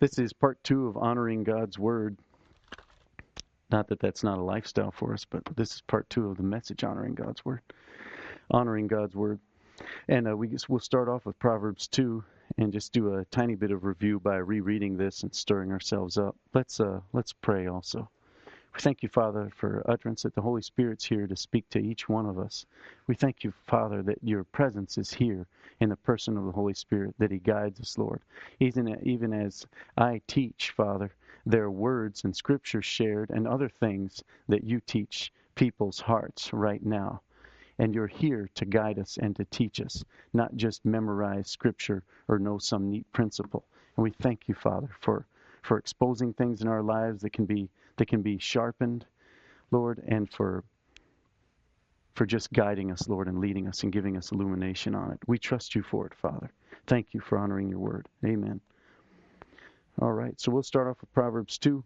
This is part 2 of honoring God's Word. Not that that's not a lifestyle for us, but this is part 2 of the message, honoring God's Word. Honoring God's Word. And we'll start off with Proverbs 2 and just do a tiny bit of review by rereading this and stirring ourselves up. Let's pray also. We thank you, Father, for utterance that the Holy Spirit's here to speak to each one of us. We thank you, Father, that your presence is here in the person of the Holy Spirit, that he guides us, Lord. Even as I teach, Father, there are words and scriptures shared and other things that you teach people's hearts right now. And you're here to guide us and to teach us, not just memorize scripture or know some neat principle. And we thank you, Father, for exposing things in our lives that can be sharpened, Lord, and for just guiding us, Lord, and leading us and giving us illumination on it. We trust you for it, Father. Thank you for honoring your word. Amen. All right, so we'll start off with Proverbs 2.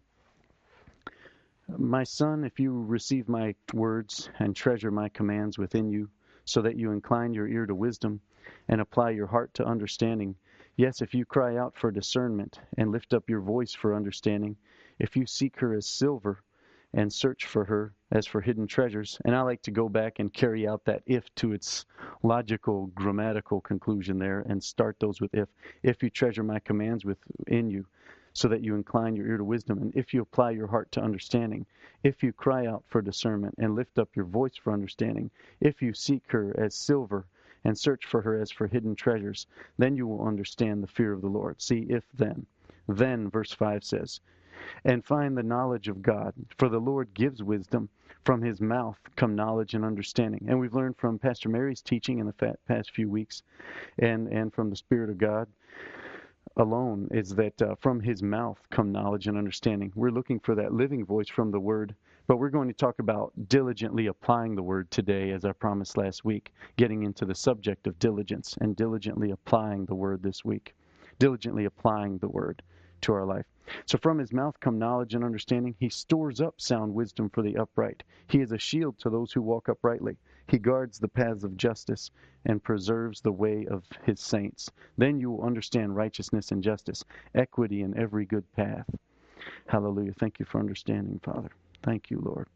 My son, if you receive my words and treasure my commands within you, so that you incline your ear to wisdom and apply your heart to understanding, yes, if you cry out for discernment and lift up your voice for understanding, if you seek her as silver and search for her as for hidden treasures. And I like to go back and carry out that if to its logical, grammatical conclusion there and start those with if. If you treasure my commands within you, so that you incline your ear to wisdom, and if you apply your heart to understanding, if you cry out for discernment and lift up your voice for understanding, if you seek her as silver and search for her as for hidden treasures, then you will understand the fear of the Lord. See, if then. Then, verse 5 says, and find the knowledge of God, for the Lord gives wisdom. From his mouth come knowledge and understanding. And we've learned from Pastor Mary's teaching in the past few weeks, and from the Spirit of God alone, is that from his mouth come knowledge and understanding. We're looking for that living voice from the Word, but we're going to talk about diligently applying the Word today, as I promised last week, getting into the subject of diligence and diligently applying the Word this week. Diligently applying the Word to our life. So from his mouth come knowledge and understanding. He stores up sound wisdom for the upright. He is a shield to those who walk uprightly. He guards the paths of justice and preserves the way of his saints. Then you will understand righteousness and justice, equity in every good path. Hallelujah. Thank you for understanding, Father. Thank you, Lord.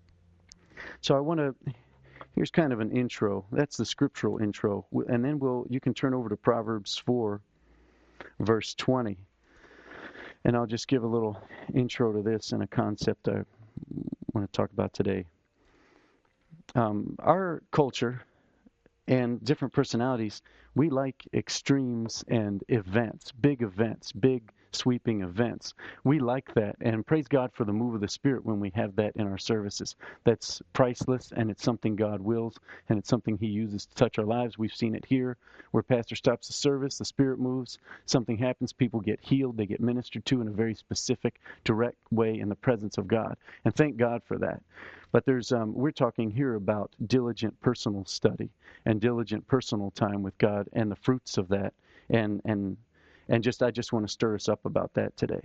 So here's kind of an intro. That's the scriptural intro. And then you can turn over to Proverbs 4, verse 20. And I'll just give a little intro to this and a concept I want to talk about today. Our culture and different personalities, we like extremes and events, big sweeping events. We like that, and praise God for the move of the Spirit when we have that in our services. That's priceless, and it's something God wills, and it's something he uses to touch our lives. We've seen it here where pastor stops the service, the Spirit moves, something happens, people get healed, they get ministered to in a very specific, direct way in the presence of God. And thank God for that. But we're talking here about diligent personal study and diligent personal time with God and the fruits of that. And I just want to stir us up about that today.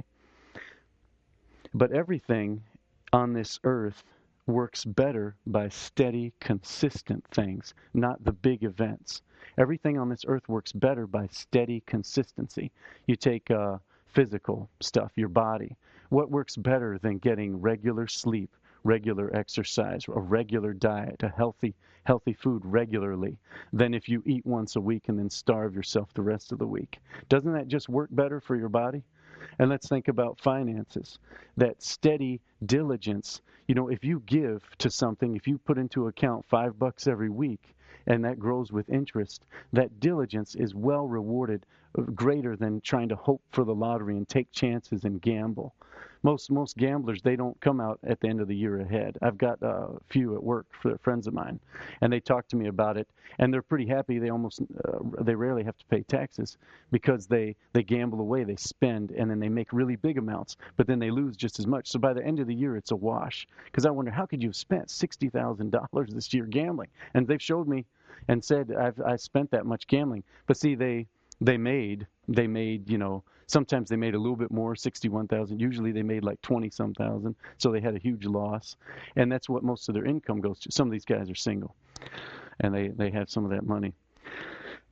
But everything on this earth works better by steady, consistent things, not the big events. Everything on this earth works better by steady consistency. You take physical stuff, your body. What works better than getting regular sleep, regular exercise, a regular diet, a healthy food regularly, than if you eat once a week and then starve yourself the rest of the week? Doesn't that just work better for your body? And let's think about finances. That steady diligence, if you give to something, if you put into account $5 every week, and that grows with interest, that diligence is well rewarded, greater than trying to hope for the lottery and take chances and gamble. Most gamblers, they don't come out at the end of the year ahead. I've got a few at work, for friends of mine, and they talk to me about it, and they're pretty happy. They rarely have to pay taxes because they gamble away, they spend, and then they make really big amounts, but then they lose just as much. So by the end of the year, it's a wash. Because I wonder, how could you have spent $60,000 this year gambling? And they've showed me and said, I spent that much gambling. But see, they made, sometimes they made a little bit more, 61,000. Usually they made like 20-some thousand. So they had a huge loss. And that's what most of their income goes to. Some of these guys are single, and they have some of that money.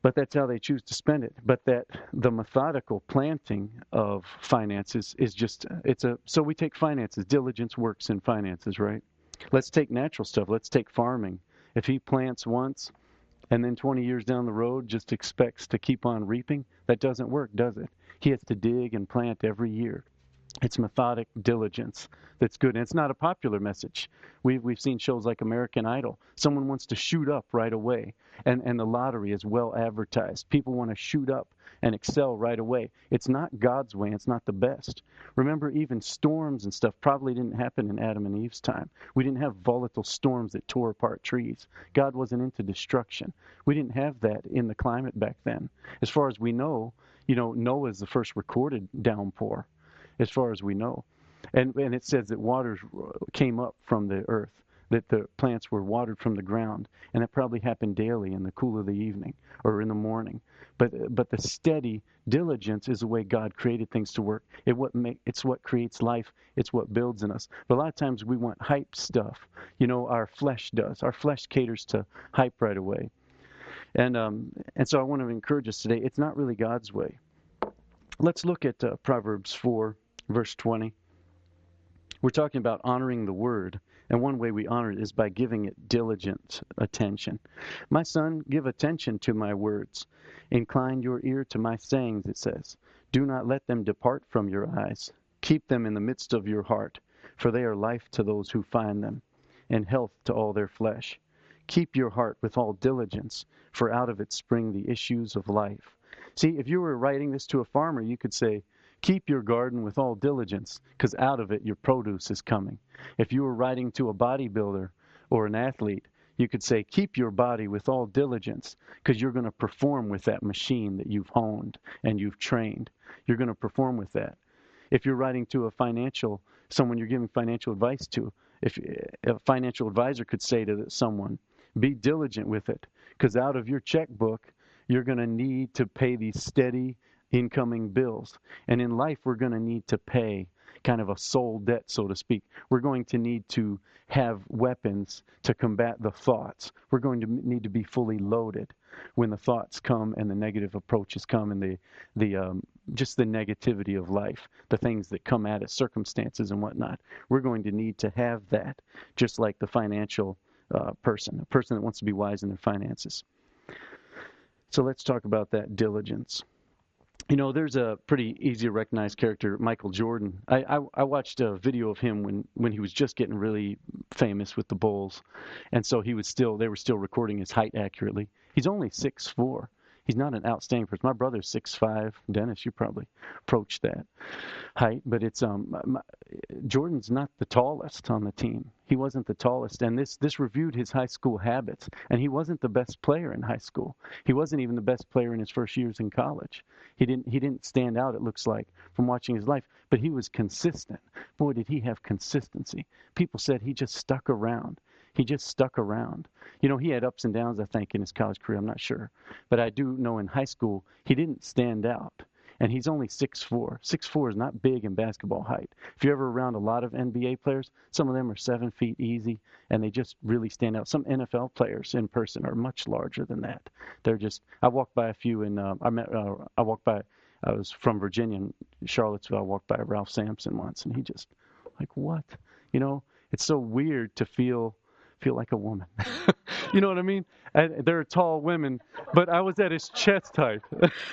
But that's how they choose to spend it. But that the methodical planting of finances is just, so we take finances, diligence works in finances, right? Let's take natural stuff. Let's take farming. If he plants once and then 20 years down the road just expects to keep on reaping, that doesn't work, does it? He has to dig and plant every year. It's methodic diligence that's good. And it's not a popular message. We've seen shows like American Idol. Someone wants to shoot up right away, and the lottery is well advertised. People want to shoot up and excel right away. It's not God's way. It's not the best. Remember, even storms and stuff probably didn't happen in Adam and Eve's time. We didn't have volatile storms that tore apart trees. God wasn't into destruction. We didn't have that in the climate back then. As far as we know, Noah's the first recorded downpour, as far as we know. And it says that waters came up from the earth, that the plants were watered from the ground, and that probably happened daily in the cool of the evening or in the morning. But the steady diligence is the way God created things to work. It's what creates life. It's what builds in us. But a lot of times we want hype stuff. Our flesh does. Our flesh caters to hype right away. And so I want to encourage us today. It's not really God's way. Let's look at Proverbs 4, verse 20. We're talking about honoring the word, and one way we honor it is by giving it diligent attention. My son, give attention to my words. Incline your ear to my sayings, it says. Do not let them depart from your eyes. Keep them in the midst of your heart, for they are life to those who find them, and health to all their flesh. Keep your heart with all diligence, for out of it spring the issues of life. See, if you were writing this to a farmer, you could say, keep your garden with all diligence, because out of it your produce is coming. If you were writing to a bodybuilder or an athlete, you could say, keep your body with all diligence, because you're going to perform with that machine that you've honed and you've trained. You're going to perform with that. If you're writing to someone you're giving financial advice to, if a financial advisor could say to someone, be diligent with it, because out of your checkbook, you're going to need to pay these steady incoming bills. And in life, we're going to need to pay kind of a soul debt, so to speak. We're going to need to have weapons to combat the thoughts. We're going to need to be fully loaded when the thoughts come and the negative approaches come and just the negativity of life, the things that come at us, circumstances and whatnot. We're going to need to have that, just like the financial person, a person that wants to be wise in their finances. So let's talk about that diligence. There's a pretty easy to recognize character, Michael Jordan. I watched a video of him when he was just getting really famous with the Bulls. And so they were still recording his height accurately. He's only 6'4". He's not an outstanding person. My brother's 6'5". Dennis, you probably approached that height. But it's Jordan's not the tallest on the team. He wasn't the tallest. And this reviewed his high school habits. And he wasn't the best player in high school. He wasn't even the best player in his first years in college. He didn't stand out, it looks like, from watching his life. But he was consistent. Boy, did he have consistency. People said he just stuck around. He just stuck around. He had ups and downs, I think, in his college career. I'm not sure. But I do know in high school, he didn't stand out. And he's only 6'4". 6'4" is not big in basketball height. If you're ever around a lot of NBA players, some of them are 7 feet easy, and they just really stand out. Some NFL players in person are much larger than that. I walked by a few, and I was from Virginia, in Charlottesville. I walked by Ralph Sampson once, and he just, like, what? It's so weird to feel like a woman. You know what I mean? And there are tall women, but I was at his chest height.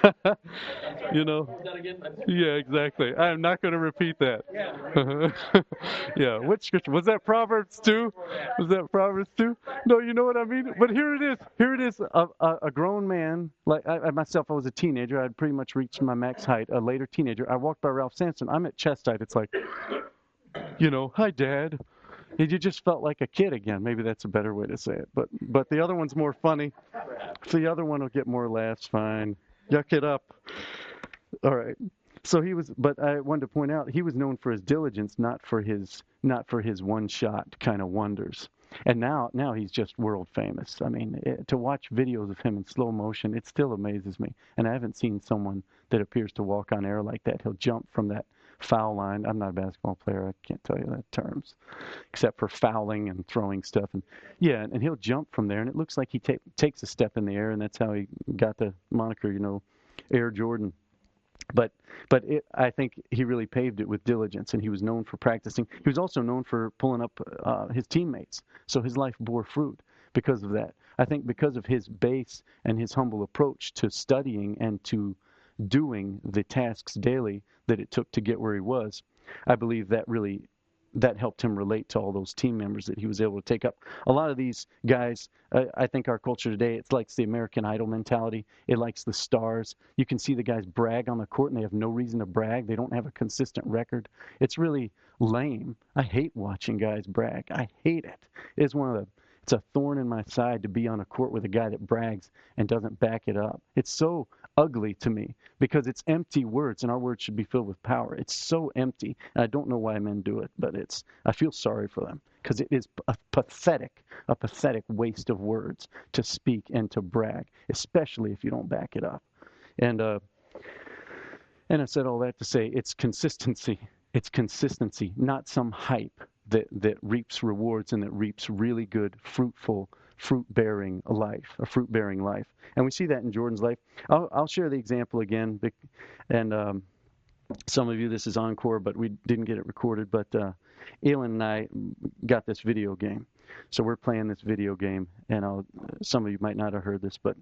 Yeah, exactly. I'm not going to repeat that. Yeah. Which scripture? Was that Proverbs 2? Was that Proverbs 2? No, you know what I mean? But here it is. Here it is. A grown man, like I myself, I was a teenager. I'd pretty much reached my max height, a later teenager. I walked by Ralph Sampson. I'm at chest height. It's like, hi, Dad. You just felt like a kid again. Maybe that's a better way to say it. But the other one's more funny. The other one will get more laughs. Fine. Yuck it up. All right. So but I wanted to point out, he was known for his diligence, not for his one-shot kind of wonders. And now he's just world famous. I mean, to watch videos of him in slow motion, it still amazes me. And I haven't seen someone that appears to walk on air like that. He'll jump from that foul line. I'm not a basketball player. I can't tell you that terms, except for fouling and throwing stuff. And yeah, and he'll jump from there, and it looks like he takes a step in the air, and that's how he got the moniker, Air Jordan. But I think he really paved it with diligence, and he was known for practicing. He was also known for pulling up his teammates, so his life bore fruit because of that. I think because of his base and his humble approach to studying and to doing the tasks daily that it took to get where he was, I believe that helped him relate to all those team members that he was able to take up. A lot of these guys, I think our culture today, it likes the American Idol mentality. It likes the stars. You can see the guys brag on the court, and they have no reason to brag. They don't have a consistent record. It's really lame. I hate watching guys brag. I hate it. It's a thorn in my side to be on a court with a guy that brags and doesn't back it up. It's so ugly to me because it's empty words, and our words should be filled with power. It's so empty, and I don't know why men do it, but I feel sorry for them because it is a pathetic waste of words to speak and to brag, especially if you don't back it up. And I said all that to say it's consistency. It's consistency, not some hype that reaps rewards and that reaps really good, fruit-bearing life. And we see that in Jordan's life. I'll share the example again, and some of you, this is encore, but we didn't get it recorded. But Elin and I got this video game. So we're playing this video game, and some of you might not have heard this, but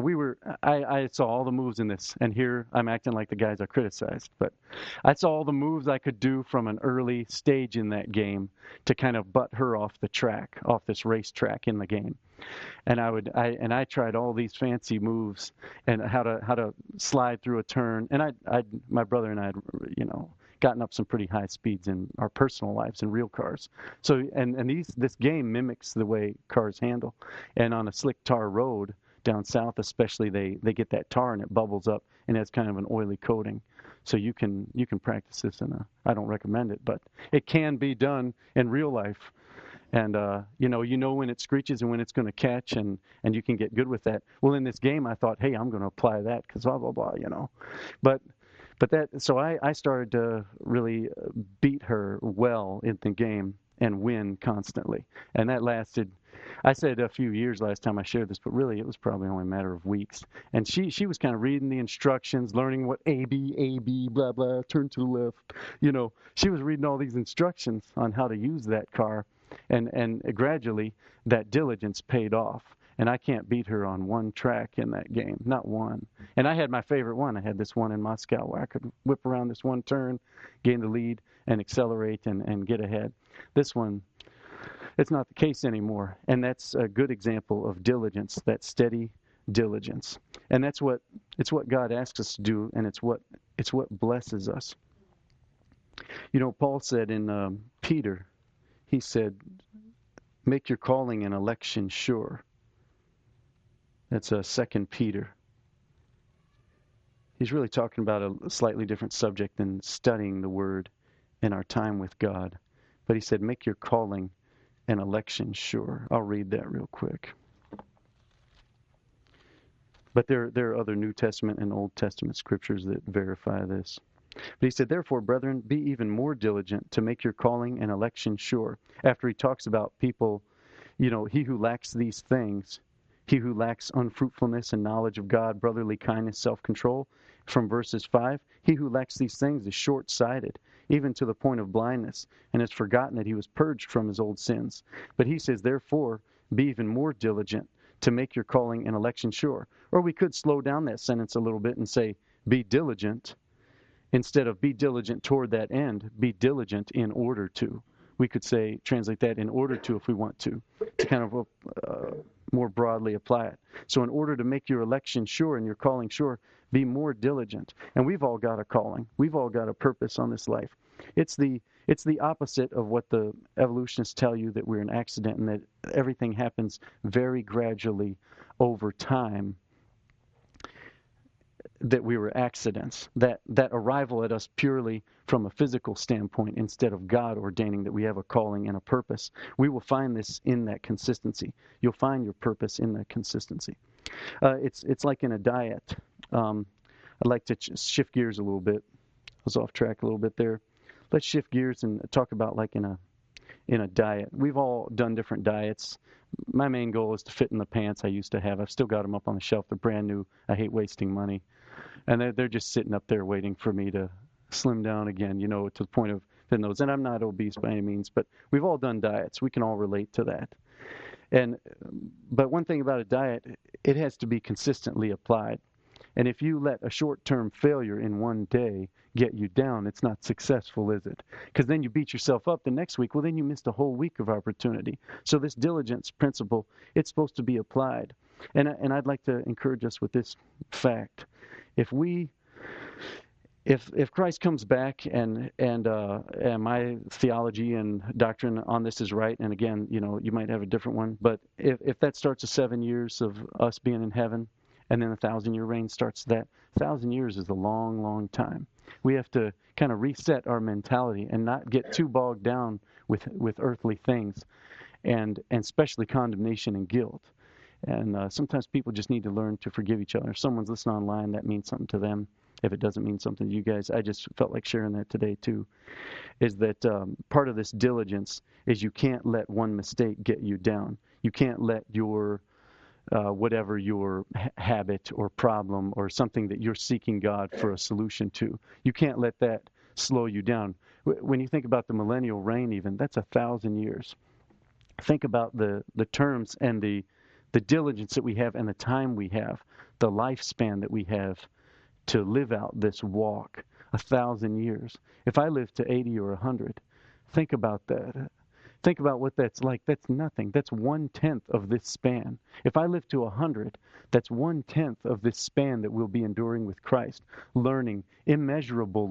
I saw all the moves in this, and here I'm acting like the guys I criticized, but I saw all the moves I could do from an early stage in that game to kind of butt her off this racetrack in the game. And I tried all these fancy moves and how to slide through a turn, and my brother and I had, gotten up some pretty high speeds in our personal lives in real cars. So this game mimics the way cars handle. And on a slick tar road down south especially, they get that tar and it bubbles up and has kind of an oily coating. So you can practice this I don't recommend it, but it can be done in real life. And you know when it screeches and when it's going to catch, and you can get good with that. Well, in this game I thought, hey, I'm going to apply that because blah blah blah, So I started to really beat her well in the game and win constantly. And that lasted, I said a few years last time I shared this, but really it was probably only a matter of weeks. And she was kind of reading the instructions, learning what A, B, blah, blah, turn to the left. She was reading all these instructions on how to use that car. And gradually that diligence paid off. And I can't beat her on one track in that game, not one. And I had my favorite one. I had this one in Moscow where I could whip around this one turn, gain the lead, and accelerate and get ahead. This one, it's not the case anymore. And that's a good example of diligence, that steady diligence. And it's what God asks us to do, and it's what blesses us. Paul said in Peter, he said, make your calling and election sure. That's 2 Peter. He's really talking about a slightly different subject than studying the Word in our time with God. But he said, make your calling and election sure. I'll read that real quick. But there are other New Testament and Old Testament scriptures that verify this. But he said, therefore, brethren, be even more diligent to make your calling and election sure. After he talks about people, he who lacks these things, he who lacks unfruitfulness and knowledge of God, brotherly kindness, self-control, from verses 5, he who lacks these things is short-sighted, even to the point of blindness, and has forgotten that he was purged from his old sins. But he says, therefore, be even more diligent to make your calling and election sure. Or we could slow down that sentence a little bit and say, be diligent. Instead of be diligent toward that end, be diligent in order to. We could say, translate that in order to if we want to kind of more broadly apply it. So in order to make your election sure and your calling sure, be more diligent. And we've all got a calling. We've all got a purpose on this life. It's the opposite of what the evolutionists tell you, that we're an accident and that everything happens very gradually over time, that we were accidents, that arrival at us purely from a physical standpoint instead of God ordaining that we have a calling and a purpose. We will find this in that consistency. You'll find your purpose in that consistency. It's like in a diet. I'd like to shift gears a little bit. I was off track a little bit there. Let's shift gears and talk about like in a diet. We've all done different diets. My main goal is to fit in the pants I used to have. I've still got them up on the shelf. They're brand new. I hate wasting money. And they're just sitting up there waiting for me to slim down again, to the point of fitting those. And I'm not obese by any means, but we've all done diets. We can all relate to that. But one thing about a diet, it has to be consistently applied. And if you let a short-term failure in one day get you down, it's not successful, is it? Because then you beat yourself up the next week. Well, then you missed a whole week of opportunity. So this diligence principle, it's supposed to be applied. And I'd like to encourage us with this fact. If Christ comes back and my theology and doctrine on this is right, and again, you might have a different one, but if that starts at 7 years of us being in heaven, and then 1,000-year reign starts, that 1,000 years is a long, long time. We have to kind of reset our mentality and not get too bogged down with earthly things, and especially condemnation and guilt. And sometimes people just need to learn to forgive each other. If someone's listening online, that means something to them. If it doesn't mean something to you guys, I just felt like sharing that today too, is that part of this diligence is you can't let one mistake get you down. You can't let your whatever your habit or problem or something that you're seeking God for a solution to, you can't let that slow you down. When you think about the millennial reign even, that's 1,000 years. Think about the terms and the diligence that we have and the time we have, the lifespan that we have to live out this walk, 1,000 years. If I live to 80 or 100, think about that. Think about what that's like. That's nothing. That's 1/10 of this span. If I live to 100, that's 1/10 of this span that we'll be enduring with Christ. Learning, immeasurable,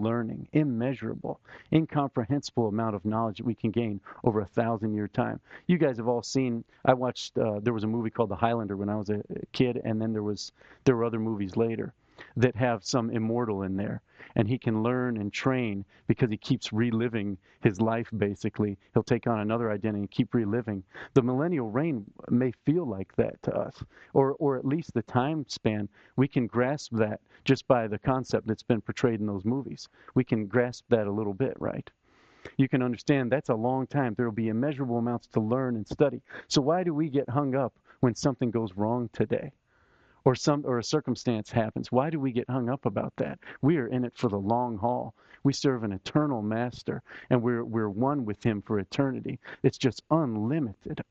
incomprehensible amount of knowledge that we can gain over 1,000-year time. You guys have all seen, I watched, there was a movie called The Highlander when I was a kid, and then there were other movies later that have some immortal in there. And he can learn and train because he keeps reliving his life, basically. He'll take on another identity and keep reliving. The millennial reign may feel like that to us, or at least the time span. We can grasp that just by the concept that's been portrayed in those movies. We can grasp that a little bit, right? You can understand that's a long time. There will be immeasurable amounts to learn and study. So why do we get hung up when something goes wrong today? Or a circumstance happens. Why do we get hung up about that? We are in it for the long haul. We serve an eternal master, and we're one with him for eternity. It's just unlimited.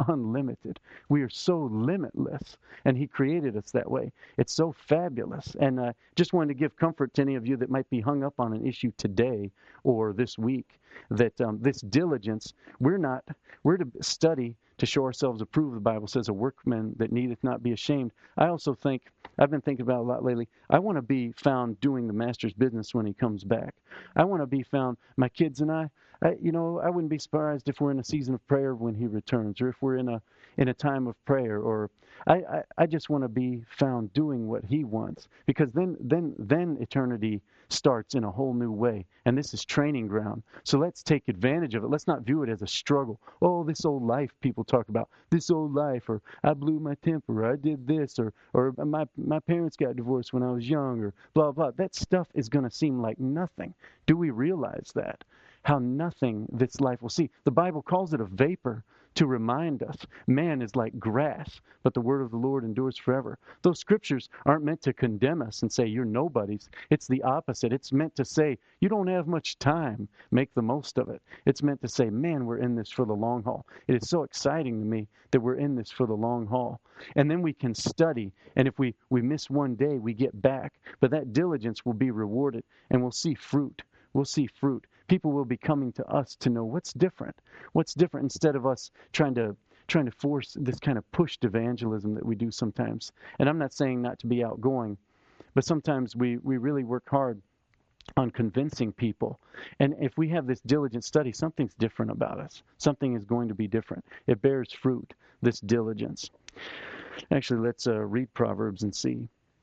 We are so limitless, and he created us that way. It's so fabulous. And just wanted to give comfort to any of you that might be hung up on an issue today or this week, that this diligence, we're to study to show ourselves approved, the Bible says, a workman that needeth not be ashamed. I also think, I've been thinking about it a lot lately, I want to be found doing the master's business when he comes back. I want to be found, my kids and I wouldn't be surprised if we're in a season of prayer when he returns, or if we're in a time of prayer, or I just want to be found doing what he wants, because then eternity starts in a whole new way, and this is training ground. So let's take advantage of it. Let's not view it as a struggle. Oh, this old life people talk about, this old life, or I blew my temper, or I did this, or my parents got divorced when I was young, or blah, blah. That stuff is going to seem like nothing. Do we realize that? How nothing this life will see. The Bible calls it a vapor to remind us man is like grass, but the word of the Lord endures forever. Those scriptures aren't meant to condemn us and say you're nobodies. It's the opposite. It's meant to say you don't have much time. Make the most of it. It's meant to say, man, we're in this for the long haul. It is so exciting to me that we're in this for the long haul. And then we can study, and if we miss one day, we get back. But that diligence will be rewarded, and we'll see fruit. We'll see fruit. People will be coming to us to know what's different. What's different, instead of us trying to force this kind of pushed evangelism that we do sometimes. And I'm not saying not to be outgoing, but sometimes we really work hard on convincing people. And if we have this diligent study, something's different about us. Something is going to be different. It bears fruit, this diligence. Actually, let's read Proverbs and see.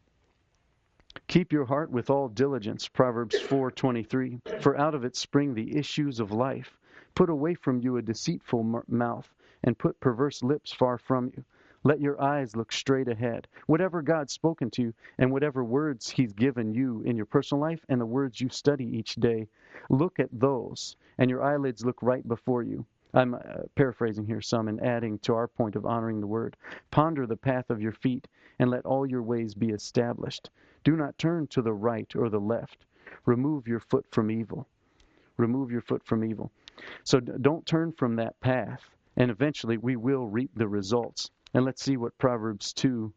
Keep your heart with all diligence, Proverbs 4:23. For out of it spring the issues of life. Put away from you a deceitful mouth, and put perverse lips far from you. Let your eyes look straight ahead. Whatever God's spoken to you and whatever words He's given you in your personal life and the words you study each day, look at those and your eyelids look right before you. I'm paraphrasing here some and adding to our point of honoring the Word. Ponder the path of your feet and let all your ways be established. Do not turn to the right or the left. Remove your foot from evil. Remove your foot from evil. So don't turn from that path, and eventually we will reap the results. And let's see what Proverbs 2,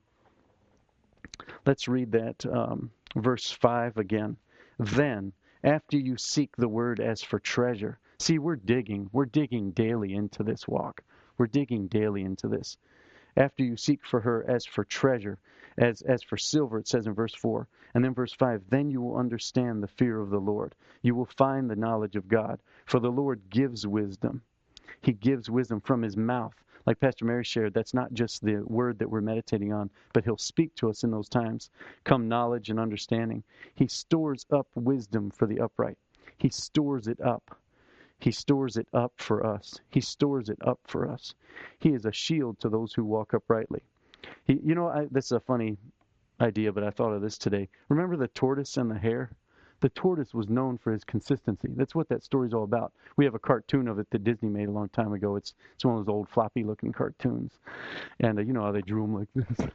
let's read that verse 5 again. Then, after you seek the word as for treasure. See, we're digging daily into this walk. We're digging daily into this. After you seek for her as for treasure, as for silver, it says in verse 4. And then verse 5, then you will understand the fear of the Lord. You will find the knowledge of God. For the Lord gives wisdom. He gives wisdom from His mouth. Like Pastor Mary shared, that's not just the word that we're meditating on, but He'll speak to us in those times. Come knowledge and understanding. He stores up wisdom for the upright. He stores it up. He stores it up for us. He stores it up for us. He is a shield to those who walk uprightly. This is a funny idea, but I thought of this today. Remember the tortoise and the hare? The tortoise was known for his consistency. That's what that story's all about. We have a cartoon of it that Disney made a long time ago. It's one of those old floppy-looking cartoons, and you know how they drew them like this.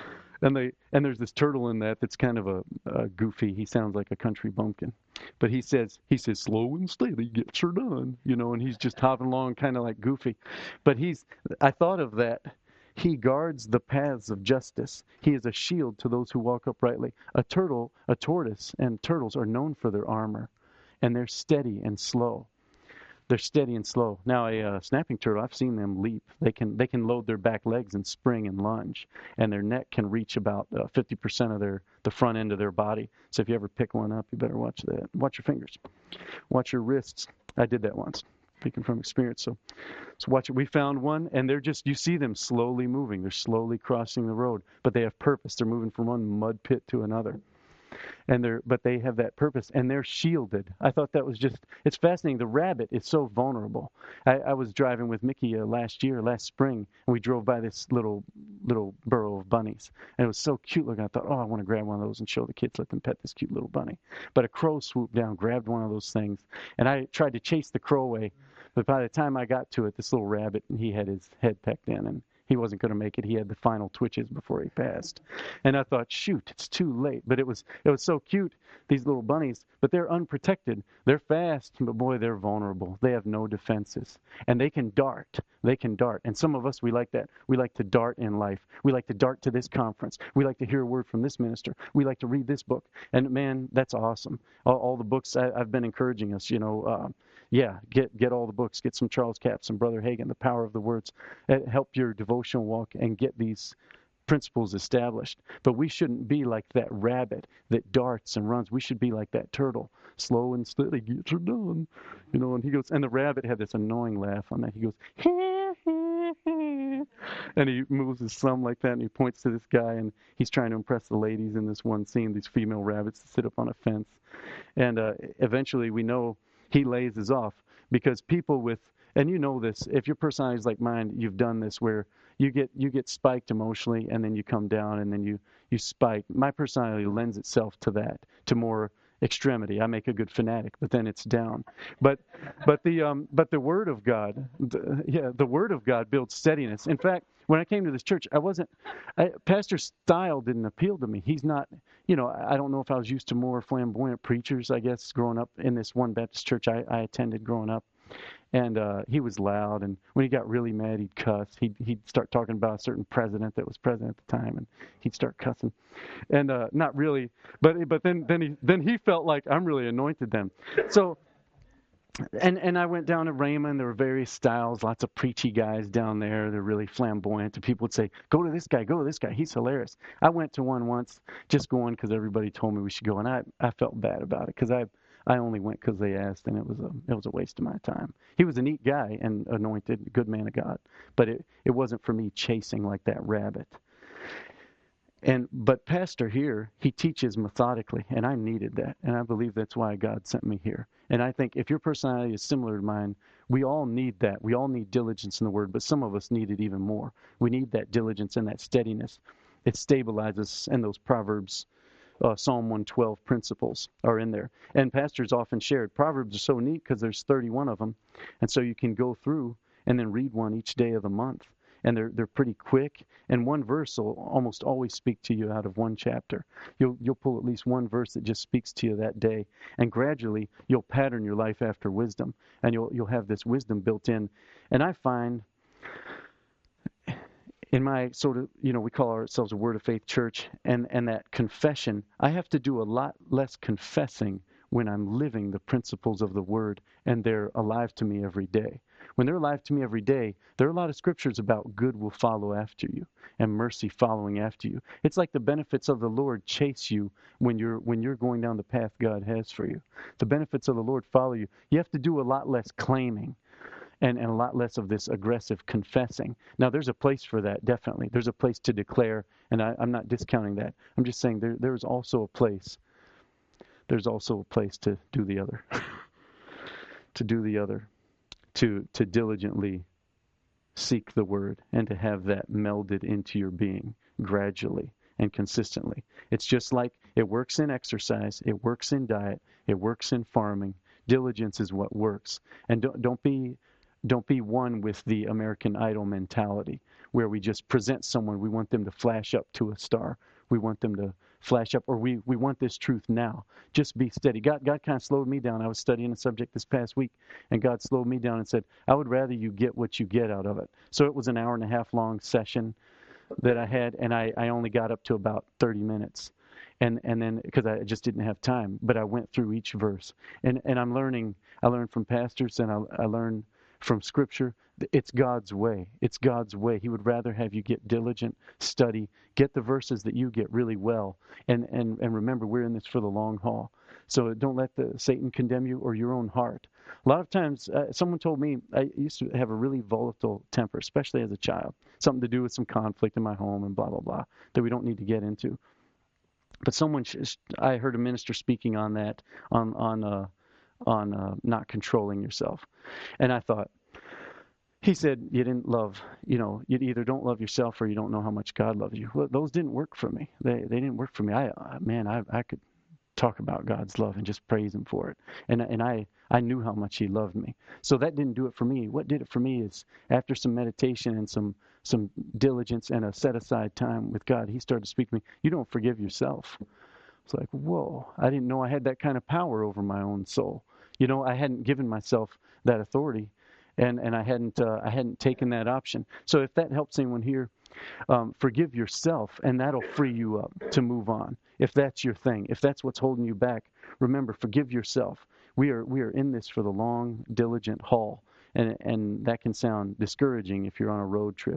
And there's this turtle in that that's kind of a goofy. He sounds like a country bumpkin, but he says slow and steady gets her done, and he's just hopping along kind of like goofy. But I thought of that. He guards the paths of justice. He is a shield to those who walk uprightly. A tortoise, and turtles are known for their armor, and they're steady and slow. They're steady and slow. Now, a snapping turtle, I've seen them leap. They can load their back legs and spring and lunge, and their neck can reach about 50% of the front end of their body. So if you ever pick one up, you better watch that. Watch your fingers. Watch your wrists. I did that once, speaking from experience. So watch it. We found one, and you see them slowly moving. They're slowly crossing the road, but they have purpose. They're moving from one mud pit to another. But they have that purpose, and they're shielded. I thought that was it's fascinating. The rabbit is so vulnerable. I was driving with Mickey last spring, and we drove by this little burrow of bunnies, and it was so cute looking. I thought, I want to grab one of those and show the kids, let them pet this cute little bunny. But a crow swooped down, grabbed one of those things, and I tried to chase the crow away, but by the time I got to it, this little rabbit, he had his head pecked in, and he wasn't going to make it. He had the final twitches before he passed. And I thought, shoot, it's too late. But it was so cute, these little bunnies. But they're unprotected. They're fast, but boy, they're vulnerable. They have no defenses. And they can dart. And some of us, we like that. We like to dart in life. We like to dart to this conference. We like to hear a word from this minister. We like to read this book. And man, that's awesome. All the books I've been encouraging us, get all the books. Get some Charles Capps, some Brother Hagin, The Power of the Words. Help your devotional walk and get these principles established. But we shouldn't be like that rabbit that darts and runs. We should be like that turtle, slow and steady, gets her done. And he goes, and the rabbit had this annoying laugh on that. He goes, and he moves his thumb like that, and he points to this guy, and he's trying to impress the ladies in this one scene, these female rabbits that sit up on a fence. And eventually we know he lays us off, because people and you know this, if your personality is like mine, you've done this where you get spiked emotionally, and then you come down, and then you spike. My personality lends itself to that, to more extremity. I make a good fanatic, but then it's down. But the Word of God, the Word of God builds steadiness. In fact, when I came to this church, pastor's style didn't appeal to me. He's not, I don't know if I was used to more flamboyant preachers, I guess, growing up in this one Baptist church I attended growing up. And he was loud, and when he got really mad, he'd cuss. He'd start talking about a certain president that was president at the time, and he'd start cussing. And not really, but then he felt like I'm really anointed them. So, and I went down to Raymond. There were various styles, lots of preachy guys down there. They're really flamboyant. And people would say, go to this guy. He's hilarious. I went to one once, just going because everybody told me we should go, and I felt bad about it because I only went because they asked, and it was a waste of my time. He was a neat guy and anointed, good man of God, but it wasn't for me chasing like that rabbit. But Pastor here, he teaches methodically, and I needed that, and I believe that's why God sent me here. And I think if your personality is similar to mine, We all need that. We all need diligence in the Word, but some of us need it even more. We need that diligence and that steadiness. It stabilizes us, and those Proverbs, Psalm 112 principles are in there. And pastors often shared, Proverbs are so neat because there's 31 of them, and so you can go through and then read one each day of the month. And they're pretty quick, and one verse will almost always speak to you out of one chapter. You'll pull at least one verse that just speaks to you that day, and gradually you'll pattern your life after wisdom, and you'll have this wisdom built in. And I find in my sort of, we call ourselves a Word of Faith church, and that confession, I have to do a lot less confessing when I'm living the principles of the Word, and they're alive to me every day. When they're alive to me every day, there are a lot of scriptures about good will follow after you and mercy following after you. It's like the benefits of the Lord chase you when you're going down the path God has for you. The benefits of the Lord follow you. You have to do a lot less claiming and a lot less of this aggressive confessing. Now, there's a place for that, definitely. There's a place to declare, and I'm not discounting that. I'm just saying there's also a place. There's also a place to do the other. To do the other. To diligently seek the Word and to have that melded into your being gradually and consistently. It's just like it works in exercise, it works in diet, it works in farming. Diligence is what works. And don't be one with the American Idol mentality where we just present someone, we want them to flash up to a star. We want them to flash up, or we want this truth now. Just be steady. God kind of slowed me down. I was studying a subject this past week, and God slowed me down and said, I would rather you get what you get out of it. So it was an 1.5 hour long session that I had, and I only got up to about 30 minutes. And then, because I just didn't have time, but I went through each verse. And I learned from pastors, and I learned from Scripture. It's God's way. It's God's way. He would rather have you get diligent, study, get the verses that you get really well. And remember, we're in this for the long haul. So don't let Satan condemn you or your own heart. A lot of times, someone told me I used to have a really volatile temper, especially as a child. Something to do with some conflict in my home and blah, blah, blah, that we don't need to get into. But I heard a minister speaking on that, on not controlling yourself. And I thought, he said, you either don't love yourself or you don't know how much God loves you. Well, those didn't work for me. They didn't work for me. I could talk about God's love and just praise Him for it. And I knew how much He loved me. So that didn't do it for me. What did it for me is after some meditation and some diligence and a set aside time with God, He started to speak to me. You don't forgive yourself. It's like, whoa, I didn't know I had that kind of power over my own soul. I hadn't given myself that authority. And I hadn't taken that option. So if that helps anyone here, forgive yourself, and that'll free you up to move on. If that's your thing, if that's what's holding you back, remember, forgive yourself. We are in this for the long, diligent haul, and that can sound discouraging if you're on a road trip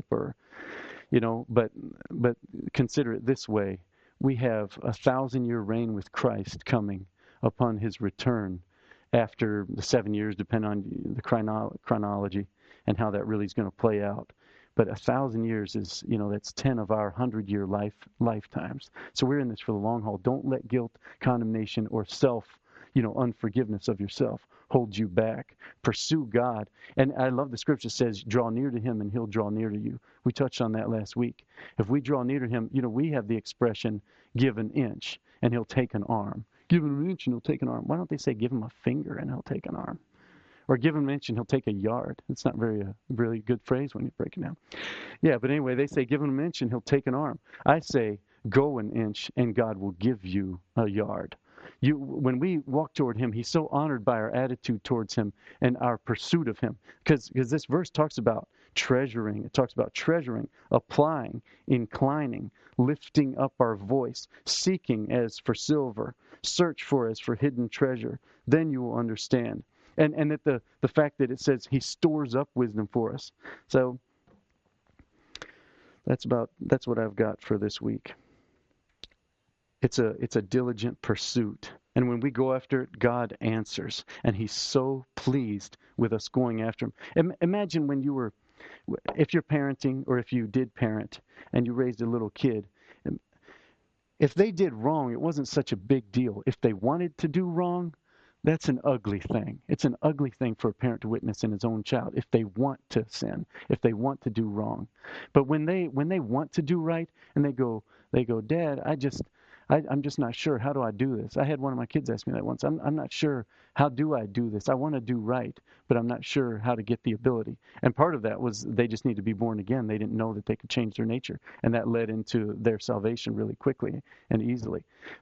but consider it this way: we have 1,000-year reign with Christ coming upon His return. After the 7 years, depending on the chronology and how that really is going to play out. But 1,000 years is, that's 10 of our 100-year lifetimes. So we're in this for the long haul. Don't let guilt, condemnation, or unforgiveness of yourself hold you back. Pursue God. And I love the scripture says, draw near to Him and He'll draw near to you. We touched on that last week. If we draw near to Him, we have the expression, give an inch and He'll take an arm. Give him an inch and He'll take an arm. Why don't they say give him a finger and He'll take an arm? Or give him an inch and He'll take a yard. It's not a really good phrase when you break it down. Yeah, but anyway, they say give him an inch and He'll take an arm. I say go an inch and God will give you a yard. When we walk toward Him, He's so honored by our attitude towards Him and our pursuit of Him. Because this verse talks about treasuring. It talks about treasuring, applying, inclining, lifting up our voice, seeking as for silver, search for as for hidden treasure. Then you will understand. And that the fact that it says He stores up wisdom for us. So that's what I've got for this week. It's a diligent pursuit. And when we go after it, God answers. And He's so pleased with us going after Him. Imagine if you're parenting, or if you did parent and you raised a little kid, if they did wrong, it wasn't such a big deal. If they wanted to do wrong, That's an ugly thing. It's an ugly thing for a parent to witness in his own child if they want to sin, if they want to do wrong. But when they want to do right and they go, Dad, I'm just not sure. How do I do this? I had one of my kids ask me that once. I'm not sure. How do I do this? I want to do right, but I'm not sure how to get the ability. And part of that was they just need to be born again. They didn't know that they could change their nature. And that led into their salvation really quickly and easily.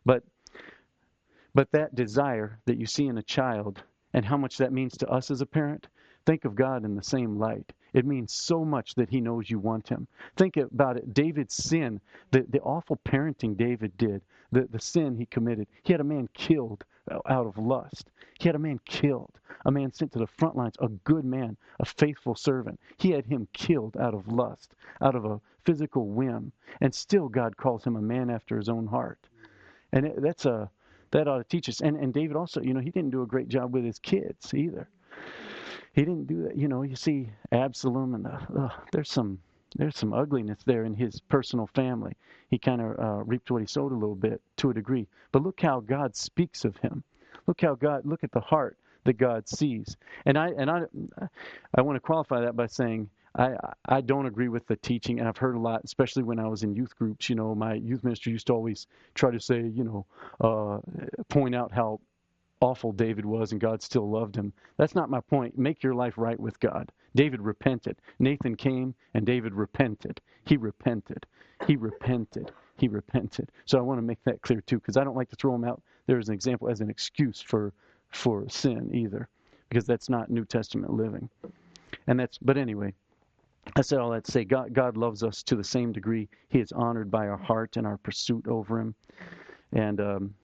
But that desire that you see in a child and how much that means to us as a parent, think of God in the same light. It means so much that he knows you want him. Think about it. David's sin, the awful parenting David did, the sin he committed. He had a man killed out of lust. He had a man killed, a man sent to the front lines, a good man, a faithful servant. He had him killed out of lust, out of a physical whim. And still God calls him a man after his own heart. And that ought to teach us. And David also, he didn't do a great job with his kids either. He didn't do that. You see Absalom and there's some ugliness there in his personal family. He kind of reaped what he sowed a little bit to a degree. But look how God speaks of him. Look at the heart that God sees. And I want to qualify that by saying I don't agree with the teaching, and I've heard a lot, especially when I was in youth groups. My youth minister used to always try to say, point out how awful David was and God still loved him. That's not my point. Make your life right with God. David repented. Nathan came and David repented. He repented. He repented. He repented. So I want to make that clear too, because I don't like to throw him out there as an example, as an excuse for sin either, because that's not New Testament living. But anyway, I said all that to say God loves us to the same degree. He is honored by our heart and our pursuit over him. And